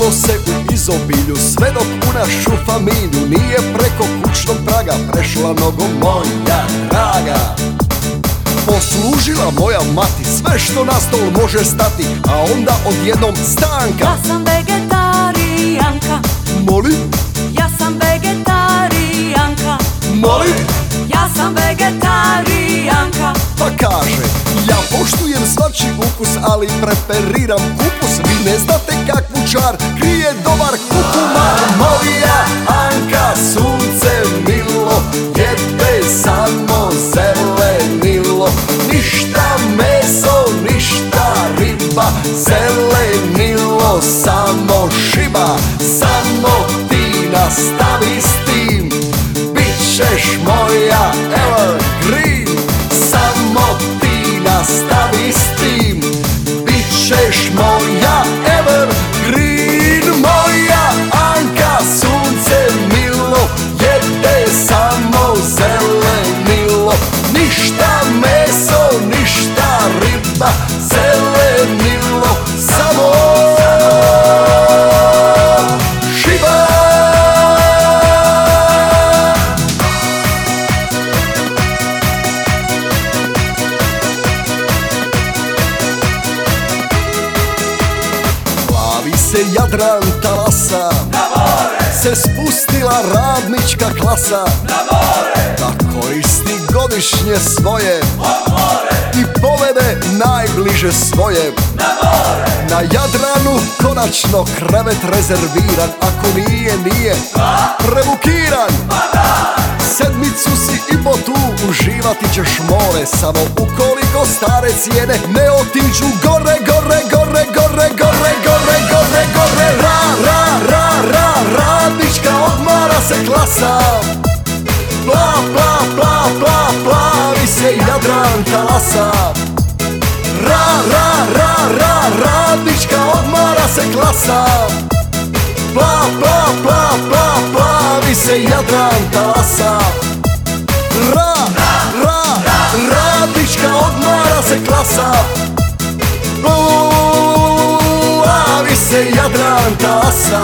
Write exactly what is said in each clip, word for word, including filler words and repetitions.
Rodilo se u izobilju, sve dok u našu familiju nije preko kućnog praga prešla nogo moja draga. Poslužila moja mati sve što na stol može stati, a onda odjednom stanka. Ja sam vegetarijanka. Molim? Ja sam vegetarijanka. Molim? Ja sam vegetarijanka. Pa kaže, ja poštujem svačiji ukus, ali preferiram kupus. Vi ne znate kakvu čar krije dobar kukumar. Moja Anka, sunce milo, jede samo zelenilo. Ništa meso, ništa riba, zelenilo samo šiba. Samo ti nastavi s tim, bit ćeš moja evergreen. Samo ti nastavi s tim, bit ćeš moja evergreen. Moja Anka, sunce milo, jede samo zelenilo. Ništa meso, ništa riba, zelenilo samo šiba. Plavi se Jadran talasa, na more se spustila radnička klasa, na more da koristi godišnje svoje od more i povede najbliže svoje. na more Na Jadranu konačno krevet rezerviran, ako nije, nije prebukiran. Sedmicu si i po tu, uživati ćeš more, samo ukoliko stare cijene ne otiđu gore, gore, gore, gore, gore, gore, gore, gore. Ra, ra, ra, ra, radnička odmara se klasa. Pla, pla, pla, pla, plavi se Jadran talasa. Ra, ra, ra, ra, radnička odmara se klasa. Pla, pla, pla, pla, plavi se Jadran talasa. Ra, ra, radnička odmara se klasa. Plavi se Jadran talasa.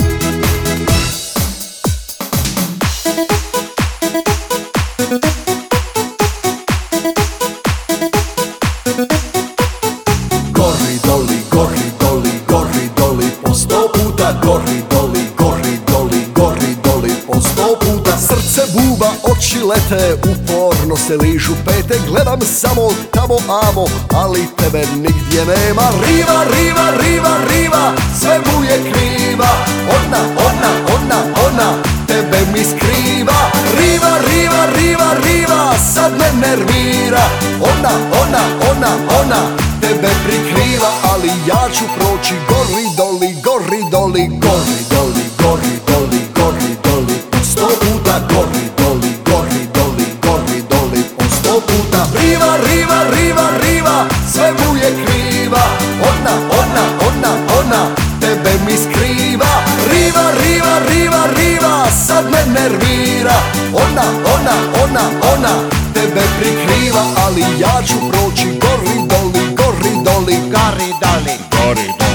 Gori doli, gori doli, gori doli, po sto puta gori doli, gori doli, gori doli, po sto puta. Srce buba, oči lete, uporno se ližu pete. Gledam samo tamo amo, ali tebe nigdje nema. Riva, riva, riva, riva, sve mu je kriva. Ona, ona, ona, ona, tebe mi skriva. Riva, riva, riva, riva, sad me nervira. Ona, ona, ona, ona, tebe prikriva, ali ja ću proći gori doli, gori doli, gori doli, gori doli, gori doli, po sto puta gori doli, gori doli, gori doli, po sto puta. Riva, riva, riva, riva, sve mu je kriva. Ona, ona, ona, ona, tebe mi skriva. Riva, riva, riva, riva, sad me nervira. Ona, ona, ona, ona, tebe prikriva, ali ja ću proći gori doli, gori doli, gori doli gori doli.